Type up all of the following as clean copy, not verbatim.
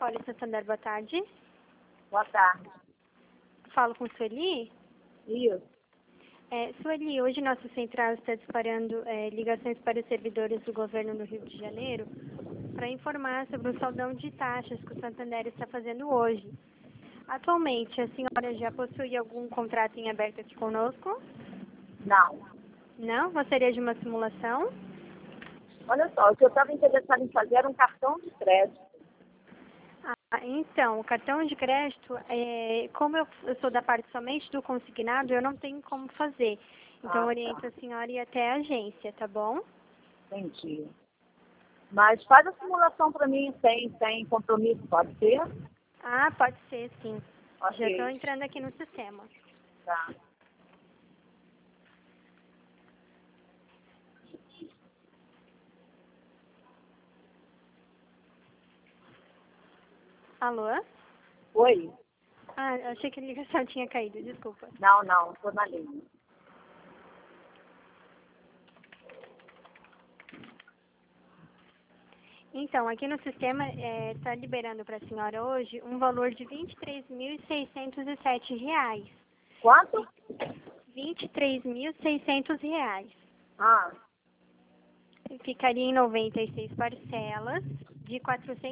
Fole Santander, boa tarde. Boa tarde. Falo com Sueli. Isso. Sueli, hoje nossa central está disparando ligações para os servidores do governo do Rio de Janeiro para informar sobre o saldão de taxas que o Santander está fazendo hoje. Atualmente, a senhora já possui algum contrato em aberto aqui conosco? Não. Não? Gostaria de uma simulação? Olha só, o que eu estava interessado em fazer era um cartão de crédito. Então, o cartão de crédito, como eu sou da parte somente do consignado, eu não tenho como fazer. Então, eu oriento a senhora a ir até a agência, tá bom? Entendi. Mas faz a simulação para mim sem compromisso, pode ser? Pode ser, sim. Ok. Já estou entrando aqui no sistema. Tá. Alô? Oi? Achei que a ligação tinha caído, desculpa. Não, estou na linha. Então, aqui no sistema está liberando para a senhora hoje um valor de R$ 23.607. Quanto? R$ 23.600. Ficaria em 96 parcelas de R$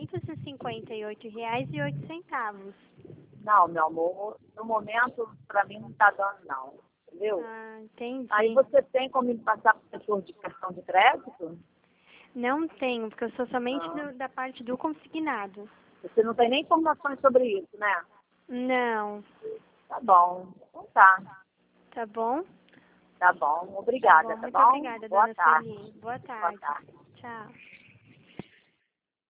458,08. Não, meu amor, no momento, para mim não está dando, não. Entendeu? Entendi. Aí você tem como me passar para o setor de cartão de crédito? Não tenho, porque eu sou somente da parte do consignado. Você não tem nem informações sobre isso, né? Não. Tá bom. Então tá. Tá bom? Tá bom. Obrigada, tá bom? Muito obrigada, Boa dona tarde. Sueli. Boa Boa tarde. tarde. Tchau.